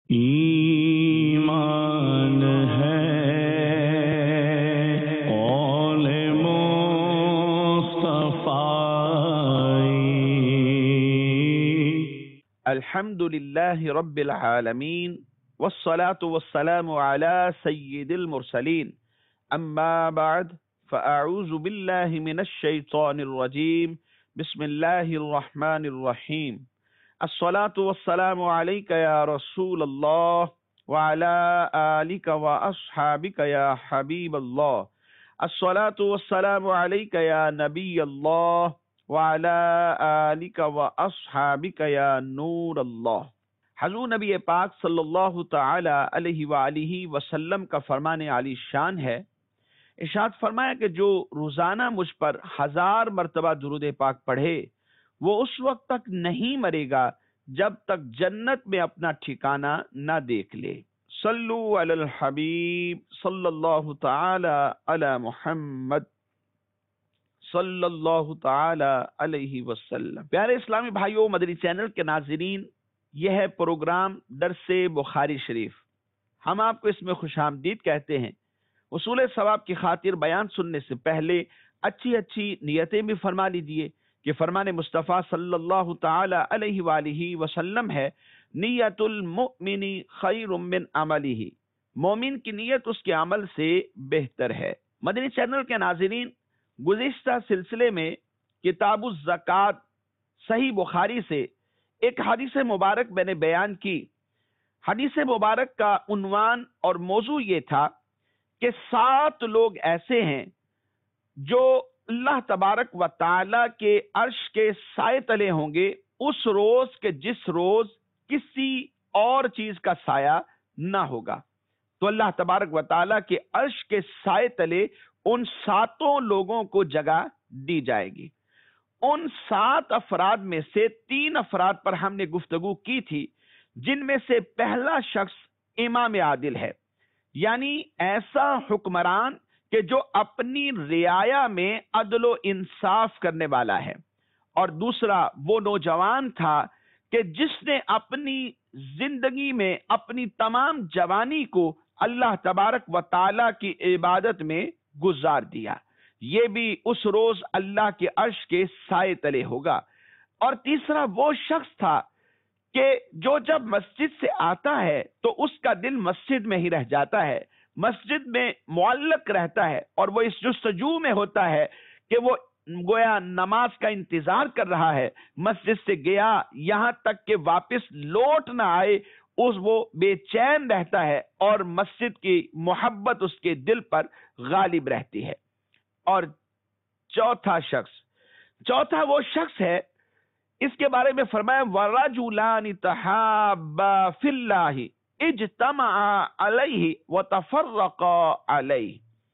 ایمان ہے قول مصطفی۔ الحمدللہ رب العالمین والصلاة والسلام علی سید المرسلین، اما بعد فاعوذ باللہ من الشیطان الرجیم، بسم اللہ الرحمن الرحیم۔ الصلاة والسلام علیک یا رسول اللہ وعلی آلک واصحابک یا حبیب اللہ۔ الصلاة والسلام علیک یا نبی اللہ وعلی آلک واصحابک یا نور اللہ۔ حضور نبی پاک صلی اللہ تعالی علیہ وآلہ وسلم کا فرمان عالی شان ہے، ارشاد فرمایا کہ جو روزانہ مجھ پر 1000 مرتبہ درود پاک پڑھے وہ اس وقت تک نہیں مرے گا جب تک جنت میں اپنا ٹھکانہ نہ دیکھ لے۔ صلو علی الحبیب صلی اللہ تعالی علی محمد صلی اللہ تعالی علیہ وسلم۔ پیارے اسلامی بھائیوں، مدنی چینل کے ناظرین، یہ ہے پروگرام درس بخاری شریف۔ ہم آپ کو اس میں خوش آمدید کہتے ہیں۔ اصول ثواب کی خاطر بیان سننے سے پہلے اچھی نیتیں بھی فرما لیجیے کہ فرمان مصطفیٰ صلی اللہ تعالی علیہ وآلہ وسلم ہے، نیت المؤمن خیر من عملہ، مومن کی نیت اس کے عمل سے بہتر ہے۔ مدنی چینل کے ناظرین، گزشتہ سلسلے میں کتاب الزکوٰۃ صحیح بخاری سے ایک حدیث مبارک میں نے بیان کی۔ حدیث مبارک کا عنوان اور موضوع یہ تھا کہ 7 لوگ ایسے ہیں جو اللہ تبارک و تعالی کے عرش کے سائے تلے ہوں گے اس روز کے جس روز کسی اور چیز کا سایہ نہ ہوگا۔ تو اللہ تبارک و تعالی کے عرش کے سائے تلے ان 7 لوگوں کو جگہ دی جائے گی۔ ان 7 افراد میں سے 3 افراد پر ہم نے گفتگو کی تھی، جن میں سے پہلا شخص امام عادل ہے، یعنی ایسا حکمران کہ جو اپنی رعایا میں عدل و انصاف کرنے والا ہے، اور دوسرا وہ نوجوان تھا کہ جس نے اپنی زندگی میں اپنی تمام جوانی کو اللہ تبارک و تعالی کی عبادت میں گزار دیا۔ یہ بھی اس روز اللہ کے عرش کے سائے تلے ہوگا۔ اور تیسرا وہ شخص تھا کہ جو جب مسجد سے آتا ہے تو اس کا دل مسجد میں ہی رہ جاتا ہے، مسجد میں معلق رہتا ہے، اور وہ اس جستجو میں ہوتا ہے کہ وہ گویا نماز کا انتظار کر رہا ہے، مسجد سے گیا یہاں تک کہ واپس لوٹ نہ آئے، وہ بے چین رہتا ہے، اور مسجد کی محبت اس کے دل پر غالب رہتی ہے۔ اور چوتھا وہ شخص ہے، اس کے بارے میں فرمایا وَرَجُلَانِ تَحَابَّا فِي اللَّهِ اجْتَمَعَا عَلَيْهِ وَتَفَرَّقَا عَلَيْهِ۔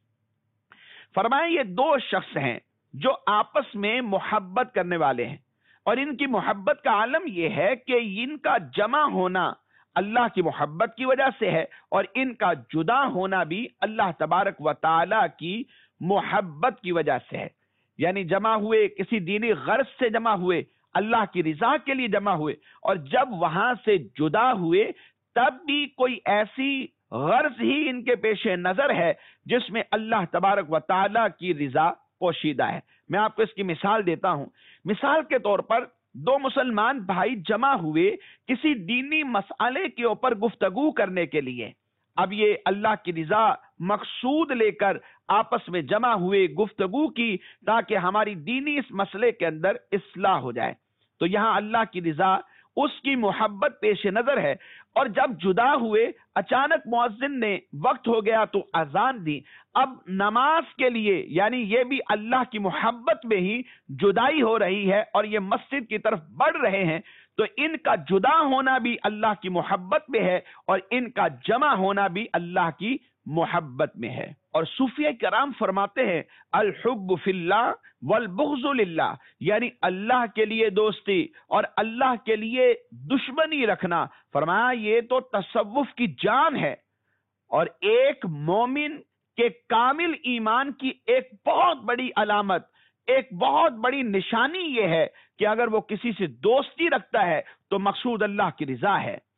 فرمایا یہ 2 شخص ہیں جو آپس میں محبت کرنے والے ہیں، اور ان کی محبت کا عالم یہ ہے کہ ان کا جمع ہونا اللہ کی محبت کی وجہ سے ہے، اور ان کا جدا ہونا بھی اللہ تبارک و تعالی کی محبت کی وجہ سے ہے۔ یعنی جمع ہوئے کسی دینی غرض سے جمع ہوئے، اللہ کی رضا کے لیے جمع ہوئے، اور جب وہاں سے جدا ہوئے تب بھی کوئی ایسی غرض ہی ان کے پیش نظر ہے جس میں اللہ تبارک و تعالی کی رضا پوشیدہ ہے۔ میں آپ کو اس کی مثال دیتا ہوں۔ مثال کے طور پر 2 مسلمان بھائی جمع ہوئے کسی دینی مسئلے کے اوپر گفتگو کرنے کے لیے۔ اب یہ اللہ کی رضا مقصود لے کر آپس میں جمع ہوئے، گفتگو کی تاکہ ہماری دینی اس مسئلے کے اندر اصلاح ہو جائے۔ تو یہاں اللہ کی رضا، اس کی محبت پیش نظر ہے، اور جب جدا ہوئے اچانک مؤذن نے وقت ہو گیا تو اذان دی۔ اب نماز کے لیے یعنی یہ بھی اللہ کی محبت میں ہی جدائی ہو رہی ہے، اور یہ مسجد کی طرف بڑھ رہے ہیں، تو ان کا جدا ہونا بھی اللہ کی محبت میں ہے، اور ان کا جمع ہونا بھی اللہ کی محبت میں ہے۔ اور صوفیہ کرام فرماتے ہیں الحب فی اللہ والبغض للہ، یعنی اللہ کے لیے دوستی اور اللہ کے لیے دشمنی رکھنا۔ فرمایا یہ تو تصوف کی جان ہے، اور ایک مومن کے کامل ایمان کی ایک بہت بڑی علامت، ایک بہت بڑی نشانی یہ ہے کہ اگر وہ کسی سے دوستی رکھتا ہے تو مقصود اللہ کی رضا ہے۔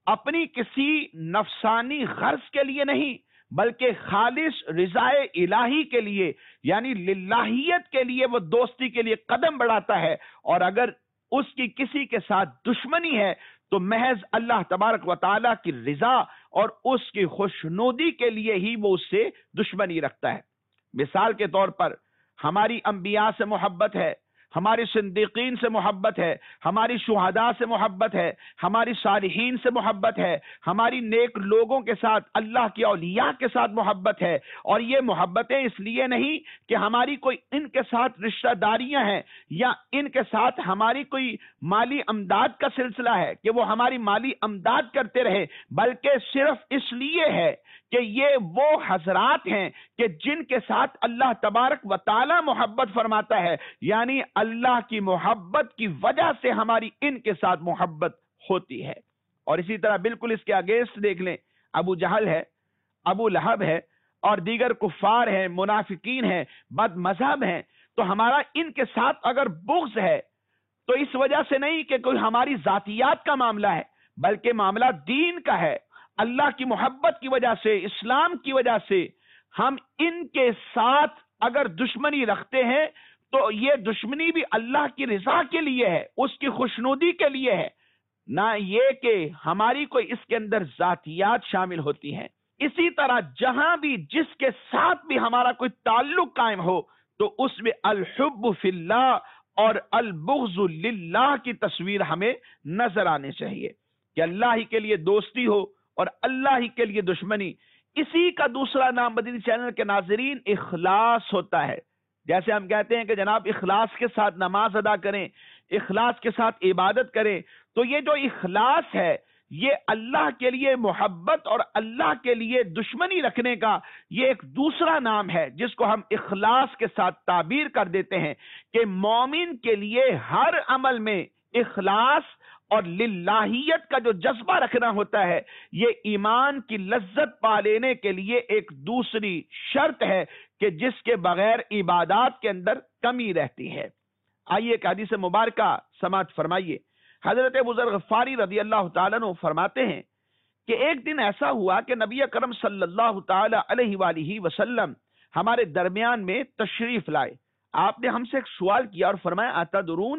اپنی کسی نفسانی غرض کے لیے نہیں بلکہ خالص رضا الہی کے لیے یعنی للہیت کے لیے وہ دوستی کے لیے قدم بڑھاتا ہے، اور اگر اس کی کسی کے ساتھ دشمنی ہے تو محض اللہ تبارک و تعالیٰ کی رضا اور اس کی خوشنودی کے لیے ہی وہ اس سے دشمنی رکھتا ہے۔ مثال کے طور پر ہماری انبیاء سے محبت ہے، ہماری صدیقین سے محبت ہے، ہماری شہداء سے محبت ہے، ہماری صالحین سے محبت ہے، ہماری نیک لوگوں کے ساتھ، اللہ کے اولیاء کے ساتھ محبت ہے، اور یہ محبتیں اس لیے نہیں کہ ہماری کوئی ان کے ساتھ رشتہ داریاں ہیں یا ان کے ساتھ ہماری کوئی مالی امداد کا سلسلہ ہے کہ وہ ہماری مالی امداد کرتے رہے، بلکہ صرف اس لیے ہے کہ یہ وہ حضرات ہیں کہ جن کے ساتھ اللہ تبارک و تعالی محبت فرماتا ہے، یعنی اللہ کی محبت کی وجہ سے ہماری ان کے ساتھ محبت ہوتی ہے۔ اور اسی طرح بالکل اس کے اگینسٹ دیکھ لیں، ابو جہل ہے، ابو لہب ہے، اور دیگر کفار ہیں، منافقین ہیں، بد مذہب ہیں، تو ہمارا ان کے ساتھ اگر بغض ہے تو اس وجہ سے نہیں کہ کوئی ہماری ذاتیات کا معاملہ ہے، بلکہ معاملہ دین کا ہے، اللہ کی محبت کی وجہ سے، اسلام کی وجہ سے ہم ان کے ساتھ اگر دشمنی رکھتے ہیں تو یہ دشمنی بھی اللہ کی رضا کے لیے ہے، اس کی خوشنودی کے لیے ہے، نہ یہ کہ ہماری کوئی اس کے اندر ذاتیات شامل ہوتی ہیں۔ اسی طرح جہاں بھی جس کے ساتھ بھی ہمارا کوئی تعلق قائم ہو تو اس میں الحب فی اللہ اور البغض للہ کی تصویر ہمیں نظر آنے چاہیے کہ اللہ ہی کے لیے دوستی ہو اور اللہ ہی کے لیے دشمنی۔ اسی کا دوسرا نام مدنی چینل کے ناظرین اخلاص ہوتا ہے۔ جیسے ہم کہتے ہیں کہ جناب اخلاص کے ساتھ نماز ادا کریں، اخلاص کے ساتھ عبادت کریں، تو یہ جو اخلاص ہے یہ اللہ کے لیے محبت اور اللہ کے لیے دشمنی رکھنے کا یہ ایک دوسرا نام ہے جس کو ہم اخلاص کے ساتھ تعبیر کر دیتے ہیں کہ مومن کے لیے ہر عمل میں اخلاص اور للہیت کا جو جذبہ رکھنا ہوتا ہے یہ ایمان کی لذت پا لینے کے لیے ایک دوسری شرط ہے کہ جس کے بغیر عبادات کے اندر کمی رہتی ہے۔ آئیے ایک حدیث مبارکہ سماعت فرمائیے۔ حضرت ابو ذر غفاری رضی اللہ تعالیٰ عنہ فرماتے ہیں کہ ایک دن ایسا ہوا کہ نبی اکرم صلی اللہ تعالی علیہ وآلہ وسلم ہمارے درمیان میں تشریف لائے۔ آپ نے ہم سے ایک سوال کیا اور فرمایا اتدرون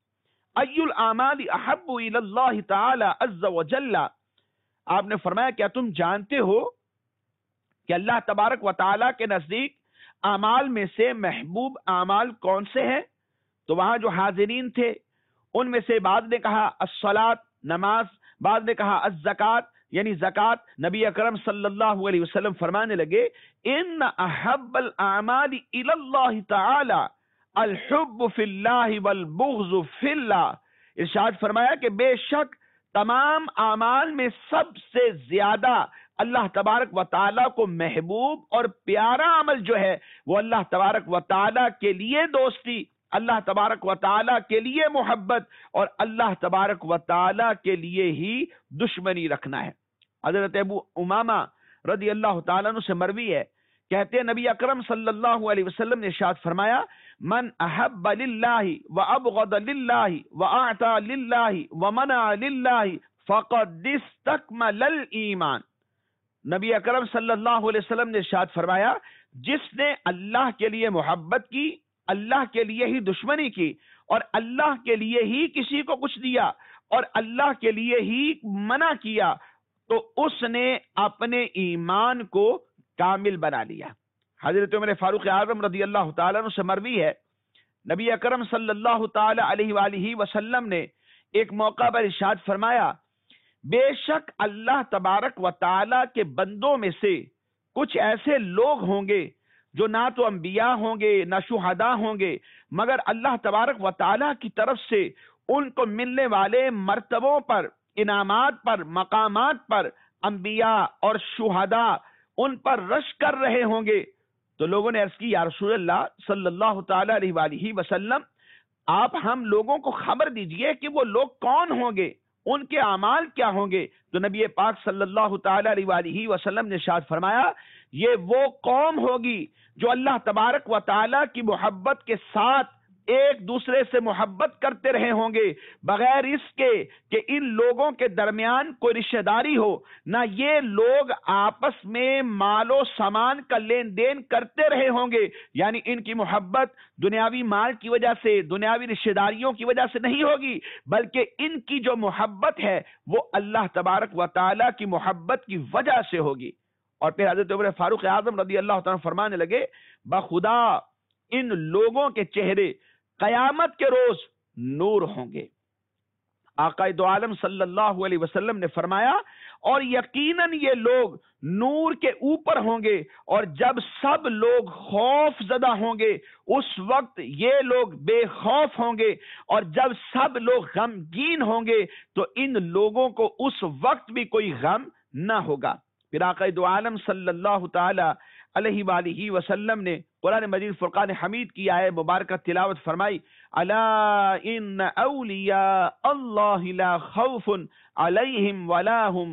ای الاعمال احب الی اللہ تعالی عز وجل، آپ نے فرمایا کیا تم جانتے ہو کہ اللہ تبارک و تعالی کے نزدیک اعمال میں سے محبوب اعمال کون سے ہیں؟ تو وہاں جو حاضرین تھے ان میں سے بعض نے کہا الصلاۃ، نماز، بعض نے کہا الزکات یعنی زکات۔ نبی اکرم صلی اللہ علیہ وسلم فرمانے لگے ان احب الاعمال الی اللہ تعالی الحب فی اللہ والبغض فی اللہ، ارشاد فرمایا کہ بے شک تمام اعمال میں سب سے زیادہ اللہ تبارک و تعالیٰ کو محبوب اور پیارا عمل جو ہے وہ اللہ تبارک و تعالیٰ کے لیے دوستی، اللہ تبارک و تعالیٰ کے لیے محبت اور اللہ تبارک و تعالیٰ کے لیے ہی دشمنی رکھنا ہے۔ حضرت ابو امامہ رضی اللہ تعالیٰ عنہ سے مروی ہے، کہتے ہیں نبی اکرم صلی اللہ علیہ وسلم نے ارشاد فرمایا من احب للہ وابغض للہ واعطى للہ ومنع للہ فقد استکمل الایمان۔ نبی اکرم صلی اللہ علیہ وسلم نے ارشاد فرمایا جس نے اللہ کے لیے محبت کی، اللہ کے لیے ہی دشمنی کی، اور اللہ کے لیے ہی کسی کو کچھ دیا اور اللہ کے لیے ہی منع کیا، تو اس نے اپنے ایمان کو کامل بنا لیا۔ حضرت عمر فاروق اعظم رضی اللہ تعالیٰ عنہ سے مروی ہے، نبی اکرم صلی اللہ تعالی علیہ وآلہ وسلم نے ایک موقع پر ارشاد فرمایا بے شک اللہ تبارک و تعالی کے بندوں میں سے کچھ ایسے لوگ ہوں گے جو نہ تو انبیاء ہوں گے نہ شہداء ہوں گے، مگر اللہ تبارک و تعالی کی طرف سے ان کو ملنے والے مرتبوں پر، انعامات پر، مقامات پر انبیاء اور شہداء ان پر رش کر رہے ہوں گے۔ تو لوگوں نے عرض کی یا رسول اللہ صلی اللہ تعالی علیہ وآلہ وسلم آپ ہم لوگوں کو خبر دیجئے کہ وہ لوگ کون ہوں گے، ان کے اعمال کیا ہوں گے؟ تو نبی پاک صلی اللہ تعالی علیہ وآلہ وسلم نے ارشاد فرمایا یہ وہ قوم ہوگی جو اللہ تبارک و تعالی کی محبت کے ساتھ ایک دوسرے سے محبت کرتے رہے ہوں گے بغیر اس کے کہ ان لوگوں کے درمیان کوئی رشتہ داری ہو، نہ یہ لوگ آپس میں مال و سامان کا لین دین کرتے رہے ہوں گے، یعنی ان کی محبت دنیاوی مال کی وجہ سے، دنیاوی رشتہ داریوں کی وجہ سے نہیں ہوگی، بلکہ ان کی جو محبت ہے وہ اللہ تبارک و تعالی کی محبت کی وجہ سے ہوگی۔ اور پھر حضرت عمر فاروق اعظم رضی اللہ تعالیٰ فرمانے لگے، بخدا ان لوگوں کے چہرے قیامت کے روز نور ہوں گے۔ آقا دو عالم صلی اللہ علیہ وسلم نے فرمایا، اور یقیناً یہ لوگ نور کے اوپر ہوں گے، اور جب سب لوگ خوف زدہ ہوں گے اس وقت یہ لوگ بے خوف ہوں گے، اور جب سب لوگ غمگین ہوں گے تو ان لوگوں کو اس وقت بھی کوئی غم نہ ہوگا۔ پھر آقا دو عالم صلی اللہ تعالی علیہ وآلہ وسلم نے قرآن مجید فرقان حمید کی آیت مبارکہ تلاوت فرمائی، الا ان اولیاء اللہ لا خوف علیہم ولا هم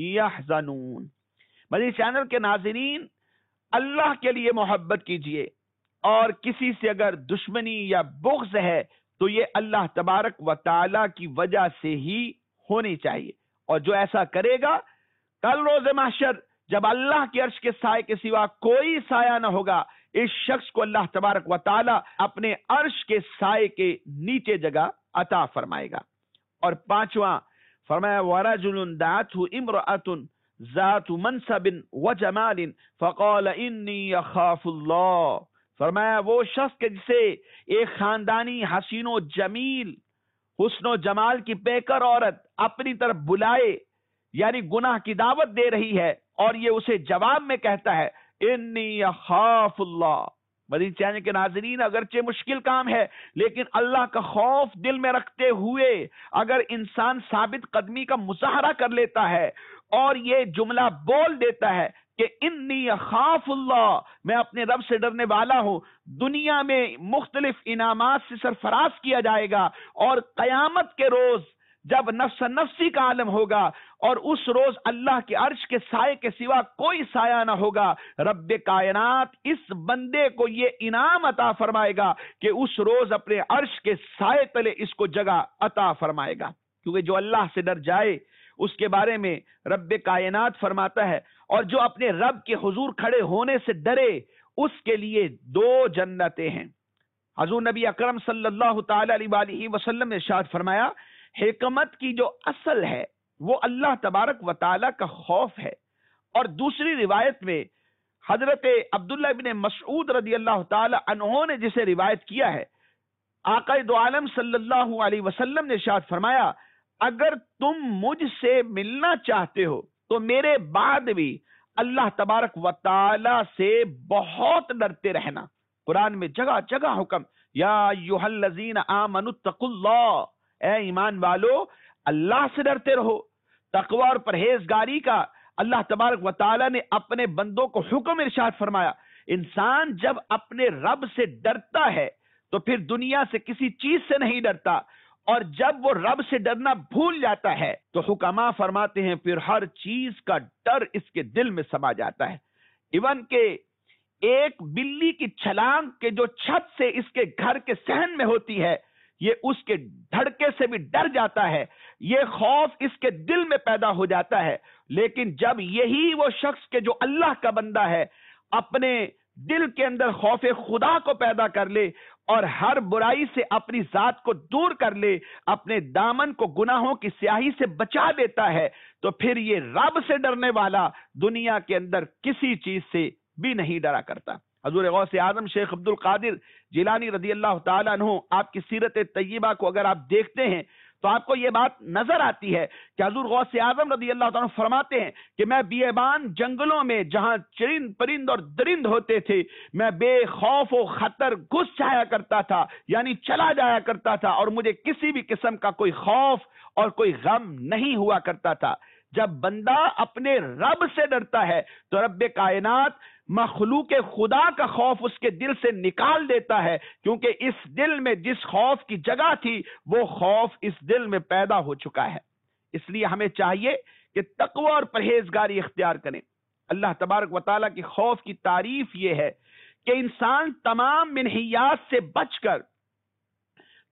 یحزنون۔ مجید چینل کے ناظرین، اللہ کے لیے محبت کیجئے، اور کسی سے اگر دشمنی یا بغض ہے تو یہ اللہ تبارک و تعالی کی وجہ سے ہی ہونی چاہیے، اور جو ایسا کرے گا کل روز محشر جب اللہ کے عرش کے سائے کے سوا کوئی سایہ نہ ہوگا، اس شخص کو اللہ تبارک و تعالی اپنے عرش کے سائے کے نیچے جگہ عطا فرمائے گا۔ اور پانچواں فرمایا، وَرَجُلٌ دَعَتْهُ امْرَأَةٌ ذَاتُ مَنْصَبٍ وَجَمَالٍ فَقَالَ إِنِّي أَخَافُ اللَّهَ۔ فرمایا وہ شخص کے جسے ایک خاندانی حسین و جمیل، حسن و جمال کی پیکر عورت اپنی طرف بلائے، یعنی گناہ کی دعوت دے رہی ہے، اور یہ اسے جواب میں کہتا ہے انی اخاف اللہ۔ مدین چینل کے ناظرین، اگرچہ مشکل کام ہے لیکن اللہ کا خوف دل میں رکھتے ہوئے اگر انسان ثابت قدمی کا مظاہرہ کر لیتا ہے اور یہ جملہ بول دیتا ہے کہ انی اخاف اللہ، میں اپنے رب سے ڈرنے والا ہوں، دنیا میں مختلف انعامات سے سرفراز کیا جائے گا، اور قیامت کے روز جب نفس نفسی کا عالم ہوگا اور اس روز اللہ کے عرش کے سائے کے سوا کوئی سایہ نہ ہوگا، رب کائنات اس بندے کو یہ انعام عطا فرمائے گا کہ اس روز اپنے عرش کے سائے تلے اس کو جگہ عطا فرمائے گا، کیونکہ جو اللہ سے ڈر جائے اس کے بارے میں رب کائنات فرماتا ہے، اور جو اپنے رب کے حضور کھڑے ہونے سے ڈرے اس کے لیے 2 جنتیں ہیں۔ حضور نبی اکرم صلی اللہ تعالی علیہ وآلہ وسلم نے ارشاد فرمایا، حکمت کی جو اصل ہے وہ اللہ تبارک و تعالی کا خوف ہے۔ اور دوسری روایت میں حضرت عبداللہ بن مسعود رضی اللہ تعالی عنہ نے جسے روایت کیا ہے، آقا دو عالم صلی اللہ علیہ وسلم نے ارشاد فرمایا، اگر تم مجھ سے ملنا چاہتے ہو تو میرے بعد بھی اللہ تبارک و تعالی سے بہت ڈرتے رہنا۔ قرآن میں جگہ جگہ حکم، یا ایھا الذین آمنوا اتقوا اللہ، اے ایمان والو اللہ سے ڈرتے رہو۔ تقوی اور پرہیزگاری کا اللہ تبارک و تعالی نے اپنے بندوں کو حکم ارشاد فرمایا۔ انسان جب اپنے رب سے ڈرتا ہے تو پھر دنیا سے کسی چیز سے نہیں ڈرتا، اور جب وہ رب سے ڈرنا بھول جاتا ہے تو حکماء فرماتے ہیں پھر ہر چیز کا ڈر اس کے دل میں سما جاتا ہے، ایون کہ ایک بلی کی چھلانگ کے جو چھت سے اس کے گھر کے صحن میں ہوتی ہے، یہ اس کے دھڑکے سے بھی ڈر جاتا ہے، یہ خوف اس کے دل میں پیدا ہو جاتا ہے۔ لیکن جب یہی وہ شخص کے جو اللہ کا بندہ ہے اپنے دل کے اندر خوف خدا کو پیدا کر لے اور ہر برائی سے اپنی ذات کو دور کر لے، اپنے دامن کو گناہوں کی سیاہی سے بچا دیتا ہے، تو پھر یہ رب سے ڈرنے والا دنیا کے اندر کسی چیز سے بھی نہیں ڈرا کرتا۔ حضور غوث اعظم شیخ عبد القادر جیلانی رضی اللہ تعالیٰ عنہ، آپ کی سیرت طیبہ کو اگر آپ دیکھتے ہیں تو آپ کو یہ بات نظر آتی ہے کہ حضور غوث اعظم رضی اللہ تعالیٰ عنہ فرماتے ہیں کہ میں بیابان جنگلوں میں جہاں چرند پرند اور درند ہوتے تھے، میں بے خوف و خطر گھس جایا کرتا تھا، یعنی چلا جایا کرتا تھا، اور مجھے کسی بھی قسم کا کوئی خوف اور کوئی غم نہیں ہوا کرتا تھا۔ جب بندہ اپنے رب سے ڈرتا ہے تو رب کائنات مخلوق خدا کا خوف اس کے دل سے نکال دیتا ہے، کیونکہ اس دل میں جس خوف کی جگہ تھی وہ خوف اس دل میں پیدا ہو چکا ہے۔ اس لیے ہمیں چاہیے کہ تقوی اور پرہیزگاری اختیار کریں۔ اللہ تبارک و تعالیٰ کی خوف کی تعریف یہ ہے کہ انسان تمام منہیات سے بچ کر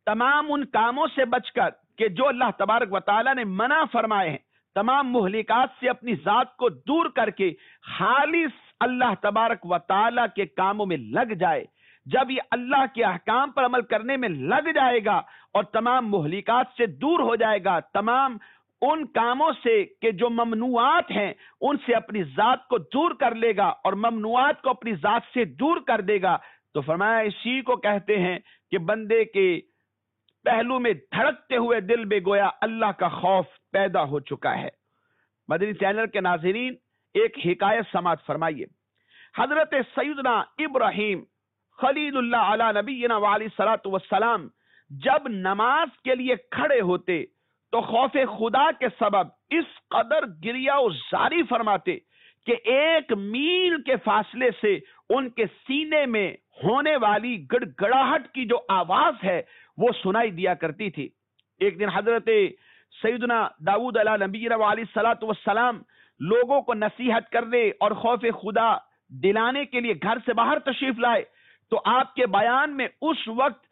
تمام ان کاموں سے بچ کر کہ جو اللہ تبارک و تعالیٰ نے منع فرمائے ہیں، تمام مہلکات سے اپنی ذات کو دور کر کے خالص اللہ تبارک و تعالیٰ کے کاموں میں لگ جائے. جب یہ اللہ کے احکام پر عمل کرنے میں لگ جائے گا اور تمام مہلکات سے دور ہو جائے گا، تمام ان کاموں سے کہ جو ممنوعات ہیں ان سے اپنی ذات کو دور کر لے گا اور ممنوعات کو اپنی ذات سے دور کر دے گا، تو فرمایا اسی کو کہتے ہیں کہ بندے کے پہلو میں دھڑکتے ہوئے دل میں گویا اللہ کا خوف پیدا ہو چکا ہے. مدنی چینل کے ناظرین، ایک حکایت سماعت فرمائیے. حضرت سیدنا ابراہیم خلیل اللہ علی نبینا وعلیہ الصلوۃ والسلام جب نماز کے لیے کھڑے ہوتے تو خوف خدا کے سبب اس قدر گریہ و زاری فرماتے کہ 1 میل کے فاصلے سے ان کے سینے میں ہونے والی گڑ گڑاہٹ کی جو آواز ہے وہ سنائی دیا کرتی تھی. ایک دن حضرت سیدنا داؤد علیہ نبینا علیہ الصلوۃ والسلام لوگوں کو نصیحت کرنے اور خوف خدا دلانے کے لیے گھر سے باہر تشریف لائے تو آپ کے بیان میں اس وقت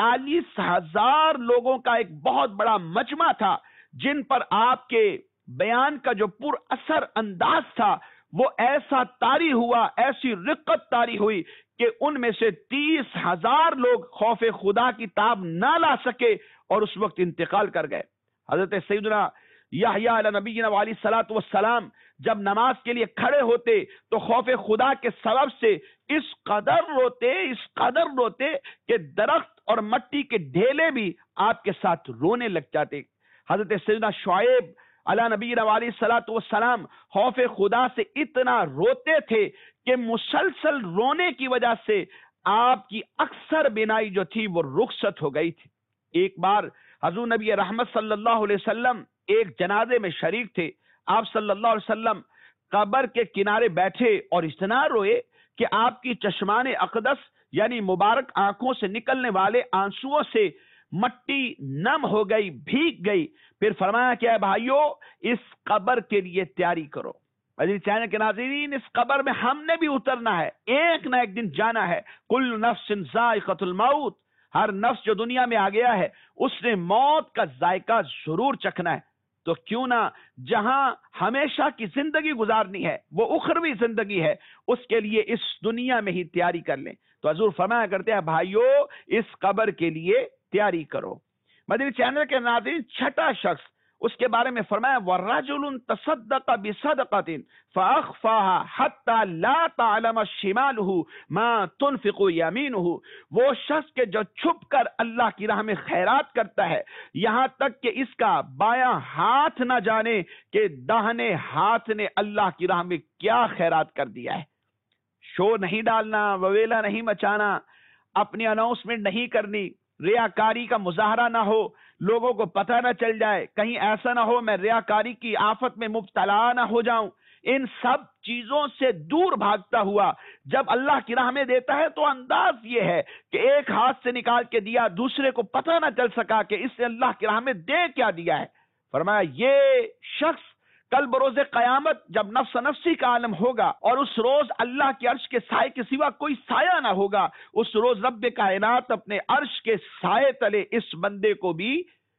40,000 لوگوں کا ایک بہت بڑا مجمع تھا، جن پر آپ کے بیان کا جو پر اثر انداز تھا وہ ایسا طاری ہوا، ایسی رقت طاری ہوئی کہ ان میں سے 30,000 لوگ خوف خدا کی تاب نہ لا سکے اور اس وقت انتقال کر گئے. حضرت سیدنا یحییٰ علیہ نبینا علیہ الصلوۃ والسلام جب نماز کے لیے کھڑے ہوتے تو خوف خدا کے سبب سے اس قدر روتے کہ درخت اور مٹی کے ڈھیلے بھی آپ کے ساتھ رونے لگ جاتے. حضرت سیدنا شعیب علیہ نبینا علیہ الصلوۃ والسلام خوف خدا سے اتنا روتے تھے کہ مسلسل رونے کی وجہ سے آپ کی اکثر بینائی جو تھی وہ رخصت ہو گئی تھی. ایک بار حضور نبی رحمت صلی اللہ علیہ وسلم ایک جنازے میں شریک تھے. آپ صلی اللہ علیہ وسلم قبر کے کنارے بیٹھے اور اتنا روئے کہ آپ کی چشمان اقدس یعنی مبارک آنکھوں سے نکلنے والے آنسوؤں سے مٹی نم ہو گئی، بھیگ گئی. پھر فرمایا کہ اے بھائیو، اس قبر کے لیے تیاری کرو. چینل کے ناظرین، اس قبر میں ہم نے بھی اترنا ہے، ایک نہ ایک دن جانا ہے. کل نفس ذائقۃ الموت، ہر نفس جو دنیا میں آ گیا ہے اس نے موت کا ذائقہ ضرور چکھنا ہے. تو کیوں نہ جہاں ہمیشہ کی زندگی گزارنی ہے وہ اخروی زندگی ہے، اس کے لیے اس دنیا میں ہی تیاری کر لیں. تو حضور فرمایا کرتے ہیں بھائیو، اس قبر کے لیے تیاری کرو. مدنی چینل کے ناظرین، چھٹا شخص اس کے بارے میں فرمایا وَرَجُلٌ تَصَدَّقَ بِصَدَقَةٍ فَأَخْفَاهَا حَتَّى لَا تَعْلَمَ شِمَالُهُ مَا تُنْفِقُ يَمِينُهُ، وہ شخص کے جو چھپ کر اللہ کی راہ میں خیرات کرتا ہے یہاں تک کہ اس کا بایاں ہاتھ نہ جانے کہ داہنے ہاتھ نے اللہ کی راہ میں کیا خیرات کر دیا ہے. شور نہیں ڈالنا، وویلا نہیں مچانا، اپنی اناؤنسمنٹ نہیں کرنی، ریاکاری کا مظاہرہ نہ ہو، لوگوں کو پتہ نہ چل جائے، کہیں ایسا نہ ہو میں ریاکاری کی آفت میں مبتلا نہ ہو جاؤں. ان سب چیزوں سے دور بھاگتا ہوا جب اللہ کی راہ میں دیتا ہے تو انداز یہ ہے کہ ایک ہاتھ سے نکال کے دیا، دوسرے کو پتہ نہ چل سکا کہ اس نے اللہ کی راہ میں دے کیا دیا ہے. فرمایا یہ شخص کل بروز قیامت جب نفس نفسی کا عالم ہوگا اور اس روز اللہ کے عرش کے سائے کے سوا کوئی سایہ نہ ہوگا، اس روز رب کائنات اپنے عرش کے سائے تلے اس بندے کو بھی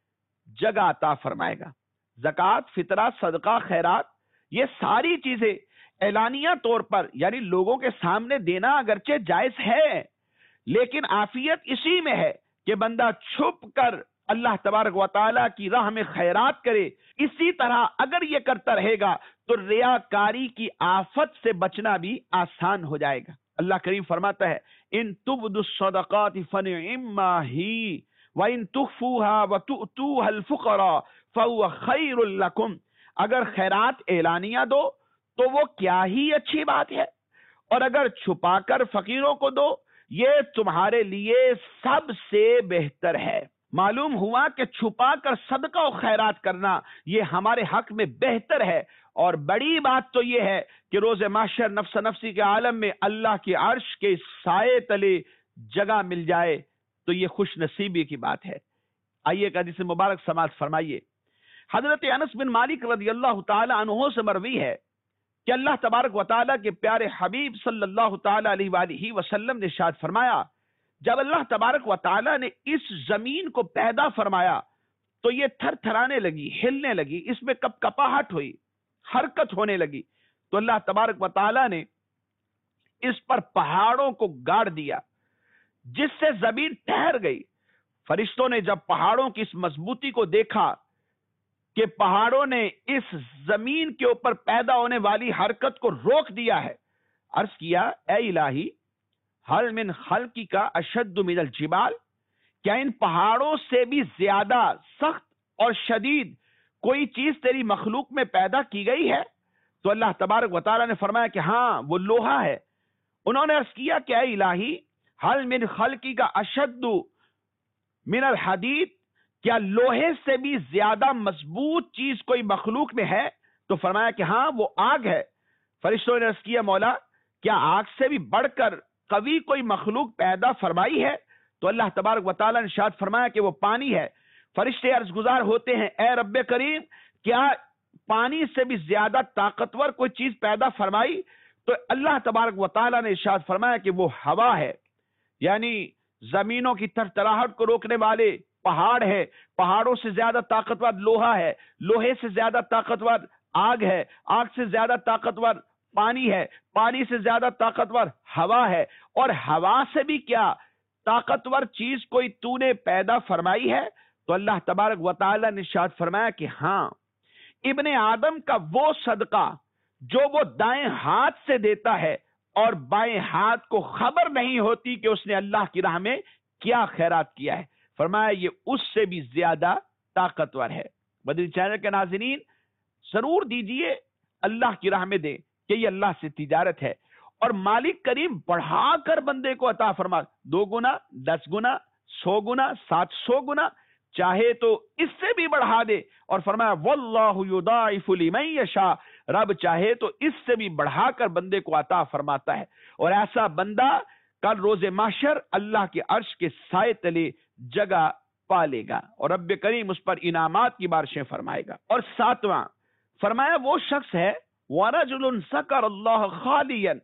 جگہ عطا فرمائے گا. زکوٰۃ، فطرہ، صدقہ، خیرات، یہ ساری چیزیں اعلانیہ طور پر یعنی لوگوں کے سامنے دینا اگرچہ جائز ہے، لیکن عافیت اسی میں ہے کہ بندہ چھپ کر اللہ تبارک و تعالیٰ کی راہ میں خیرات کرے. اسی طرح اگر یہ کرتا رہے گا تو ریاکاری کی آفت سے بچنا بھی آسان ہو جائے گا. اللہ کریم فرماتا ہے ان تبدوا الصدقات فنعما ہی وان تخفوها وتؤتوها الفقراء فهو خیر لکم، اگر خیرات اعلانیہ دو تو وہ کیا ہی اچھی بات ہے، اور اگر چھپا کر فقیروں کو دو یہ تمہارے لیے سب سے بہتر ہے. معلوم ہوا کہ چھپا کر صدقہ و خیرات کرنا یہ ہمارے حق میں بہتر ہے، اور بڑی بات تو یہ ہے کہ روز محشر نفس نفسی کے عالم میں اللہ کے عرش کے سائے تلے جگہ مل جائے تو یہ خوش نصیبی کی بات ہے. آئیے ایک حدیث مبارک سماعت فرمائیے. حضرت انس بن مالک رضی اللہ تعالی عنہ سے مروی ہے کہ اللہ تبارک و تعالیٰ کے پیارے حبیب صلی اللہ تعالی علیہ وآلہ وسلم نے ارشاد فرمایا جب اللہ تبارک و تعالیٰ نے اس زمین کو پیدا فرمایا تو یہ تھر تھرانے لگی، ہلنے لگی، اس میں کپ کپاہٹ ہوئی، حرکت ہونے لگی، تو اللہ تبارک و تعالیٰ نے اس پر پہاڑوں کو گاڑ دیا، جس سے زمین ٹھہر گئی۔ فرشتوں نے جب پہاڑوں کی اس مضبوطی کو دیکھا کہ پہاڑوں نے اس زمین کے اوپر پیدا ہونے والی حرکت کو روک دیا ہے، عرض کیا اے الہی حل من خلقی کا اشد من الجبال، کیا ان پہاڑوں سے بھی زیادہ سخت اور شدید کوئی چیز تیری مخلوق میں پیدا کی گئی ہے؟ تو اللہ تبارک و تعالیٰ نے فرمایا کہ ہاں وہ لوہا ہے۔ انہوں نے عرض کیا کہ اے الہی حل من خلقی کا اشد من الحدید، کیا لوہے سے بھی زیادہ مضبوط چیز کوئی مخلوق میں ہے؟ تو فرمایا کہ ہاں وہ آگ ہے۔ فرشتوں نے عرض کیا مولا کیا آگ سے بھی بڑھ کر قوی کوئی مخلوق پیدا فرمائی ہے؟ تو اللہ تبارک و تعالیٰ نے ارشاد فرمایا کہ وہ پانی ہے۔ فرشتے عرض گزار ہوتے ہیں اے رب کریم کیا پانی سے بھی زیادہ طاقتور کوئی چیز پیدا فرمائی؟ تو اللہ تبارک و تعالیٰ نے ارشاد فرمایا کہ وہ ہوا ہے، یعنی زمینوں کی تھرتھراہٹ کو روکنے والے پہاڑ ہے، پہاڑوں سے زیادہ طاقتور لوہا ہے، لوہے سے زیادہ طاقتور آگ ہے، آگ سے زیادہ طاقتور پانی ہے، پانی سے زیادہ طاقتور ہوا ہے، اور ہوا سے بھی کیا طاقتور چیز کوئی تو نے پیدا فرمائی ہے؟ تو اللہ تبارک و تعالیٰ نے ارشاد فرمایا کہ ہاں، ابن آدم کا وہ صدقہ جو وہ دائیں ہاتھ سے دیتا ہے اور بائیں ہاتھ کو خبر نہیں ہوتی کہ اس نے اللہ کی راہ میں کیا خیرات کیا ہے، فرمایا یہ اس سے بھی زیادہ طاقتور ہے۔ مدنی چینل کے ناظرین ضرور دیجئے، اللہ کی راہ میں دیں کہ یہ اللہ سے تجارت ہے، اور مالک کریم بڑھا کر بندے کو عطا فرما، 2 گنا، 10 گنا، 100 گنا، 700 گنا، چاہے تو اس سے بھی بڑھا دے، اور فرمایا واللہ یضاعف لمن یشاء، رب چاہے تو اس سے بھی بڑھا کر بندے کو عطا فرماتا ہے، اور ایسا بندہ کل روز محشر اللہ کے عرش کے سائے تلے جگہ پالے گا، اور رب کریم اس پر انعامات کی بارشیں فرمائے گا۔ اور 7واں فرمایا وہ شخص ہے وَرَجُلٌ ذَكَرَ اللَّهَ خَالِيًا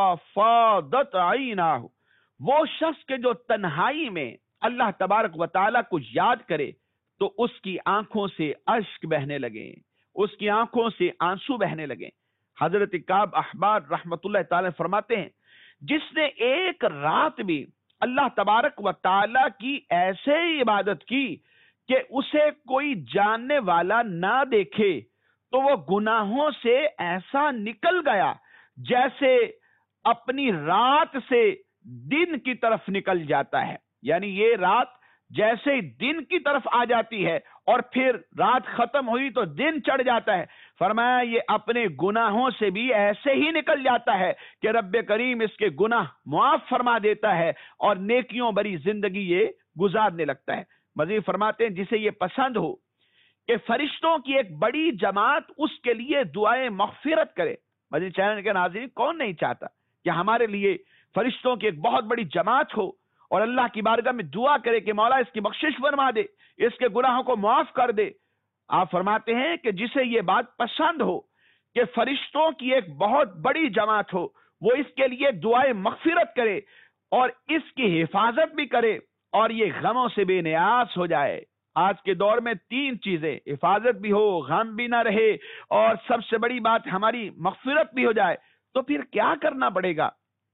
فَفَاضَتْ عَيْنَاهُ، وہ شخص کے جو تنہائی میں اللہ تبارک و تعالیٰ کو یاد کرے تو اس کی آنکھوں سے اشک بہنے لگے، اس کی آنکھوں سے آنسو بہنے لگے۔ حضرت کعب احبار رحمت اللہ تعالی فرماتے ہیں جس نے ایک رات بھی اللہ تبارک و تعالیٰ کی ایسے عبادت کی کہ اسے کوئی جاننے والا نہ دیکھے تو وہ گناہوں سے ایسا نکل گیا جیسے اپنی رات سے دن کی طرف نکل جاتا ہے، یعنی یہ رات جیسے دن کی طرف آ جاتی ہے اور پھر رات ختم ہوئی تو دن چڑھ جاتا ہے، فرمایا یہ اپنے گناہوں سے بھی ایسے ہی نکل جاتا ہے کہ رب کریم اس کے گناہ معاف فرما دیتا ہے اور نیکیوں بری زندگی یہ گزارنے لگتا ہے۔ مزید فرماتے ہیں جسے یہ پسند ہو کہ فرشتوں کی ایک بڑی جماعت اس کے لیے دعائیں مغفرت کرے۔ مزید چینل کے ناظرین کون نہیں چاہتا کہ ہمارے لیے فرشتوں کی ایک بہت بڑی جماعت ہو اور اللہ کی بارگاہ میں دعا کرے کہ مولا اس کی بخشش فرما دے، اس کے گناہوں کو معاف کر دے۔ آپ فرماتے ہیں کہ جسے یہ بات پسند ہو کہ فرشتوں کی ایک بہت بڑی جماعت ہو، وہ اس کے لیے دعائیں مغفرت کرے اور اس کی حفاظت بھی کرے اور یہ غموں سے بے نیاز ہو جائے۔ آج کے دور میں 3 چیزیں، حفاظت بھی ہو، غم بھی نہ رہے، اور سب سے بڑی بات ہماری مغفرت بھی ہو جائے، تو پھر کیا کرنا پڑے گا؟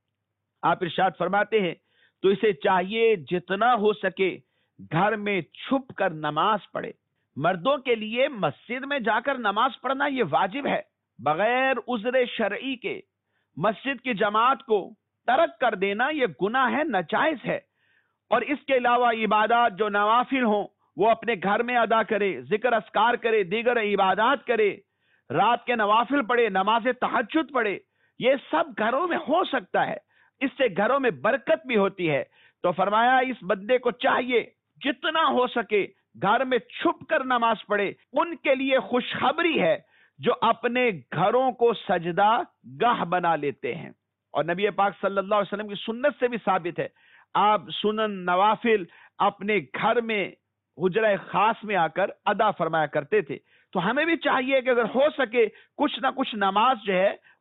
آپ ارشاد فرماتے ہیں تو اسے چاہیے جتنا ہو سکے گھر میں چھپ کر نماز پڑھے۔ مردوں کے لیے مسجد میں جا کر نماز پڑھنا یہ واجب ہے، بغیر عذر شرعی کے مسجد کی جماعت کو ترک کر دینا یہ گناہ ہے، ناجائز ہے۔ اور اس کے علاوہ عبادات جو نوافل ہوں وہ اپنے گھر میں ادا کرے، ذکر اذکار کرے، دیگر عبادات کرے، رات کے نوافل پڑھے، نماز تہجد پڑھے، یہ سب گھروں میں ہو سکتا ہے، اس سے گھروں میں برکت بھی ہوتی ہے۔ تو فرمایا اس بندے کو چاہیے جتنا ہو سکے گھر میں چھپ کر نماز پڑھے۔ ان کے لیے خوشخبری ہے جو اپنے گھروں کو سجدہ گاہ بنا لیتے ہیں، اور نبی پاک صلی اللہ علیہ وسلم کی سنت سے بھی ثابت ہے، آپ سنن نوافل اپنے گھر میں حجرہ خاص میں آ کر ادا فرمایا کرتے تھے۔ تو ہمیں بھی چاہیے کہ اگر ہو سکے کچھ نہ کچھ نماز جو ہے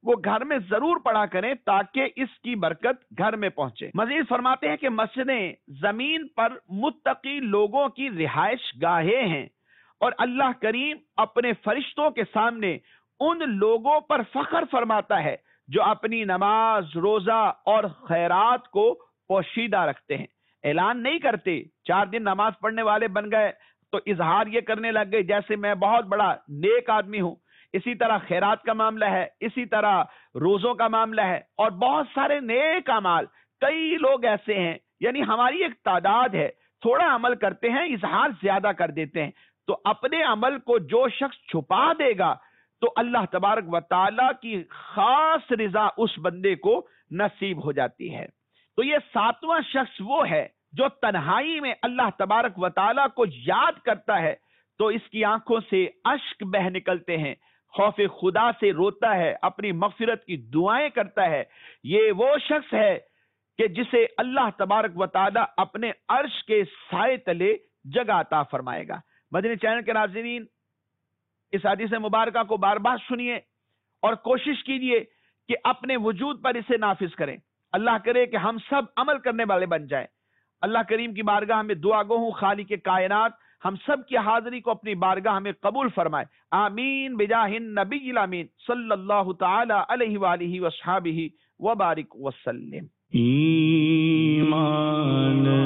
وہ گھر میں ضرور پڑھا کریں تاکہ اس کی برکت گھر میں پہنچے۔ مزید فرماتے ہیں کہ مسجدیں زمین پر متقی لوگوں کی رہائش گاہیں ہیں، اور اللہ کریم اپنے فرشتوں کے سامنے ان لوگوں پر فخر فرماتا ہے جو اپنی نماز، روزہ اور خیرات کو پوشیدہ رکھتے ہیں، اعلان نہیں کرتے۔ 4 دن نماز پڑھنے والے بن گئے تو اظہار یہ کرنے لگ گئے جیسے میں بہت بڑا نیک آدمی ہوں۔ اسی طرح خیرات کا معاملہ ہے، اسی طرح روزوں کا معاملہ ہے، اور بہت سارے نیک اعمال۔ کئی لوگ ایسے ہیں، یعنی ہماری ایک تعداد ہے، تھوڑا عمل کرتے ہیں، اظہار زیادہ کر دیتے ہیں، تو اپنے عمل کو جو شخص چھپا دے گا تو اللہ تبارک و تعالی کی خاص رضا اس بندے کو نصیب ہو جاتی ہے۔ تو یہ 7واں شخص وہ ہے جو تنہائی میں اللہ تبارک و تعالی کو یاد کرتا ہے تو اس کی آنکھوں سے اشک بہ نکلتے ہیں، خوف خدا سے روتا ہے، اپنی مغفرت کی دعائیں کرتا ہے۔ یہ وہ شخص ہے کہ جسے اللہ تبارک و تعالی اپنے عرش کے سائے تلے جگہ عطا فرمائے گا۔ مدنی چینل کے ناظرین، اس حدیث مبارکہ کو بار بار سنیے اور کوشش کیجیے کہ اپنے وجود پر اسے نافذ کریں۔ اللہ کرے کہ ہم سب عمل کرنے والے بن جائیں۔ اللہ کریم کی بارگاہ میں دعا گو ہوں، خالق کائنات ہم سب کی حاضری کو اپنی بارگاہ میں قبول فرمائے۔ آمین بجاہ النبی الامین صلی اللہ تعالی علیہ وآلہ وصحابہ وبارک وسلم۔ ایمان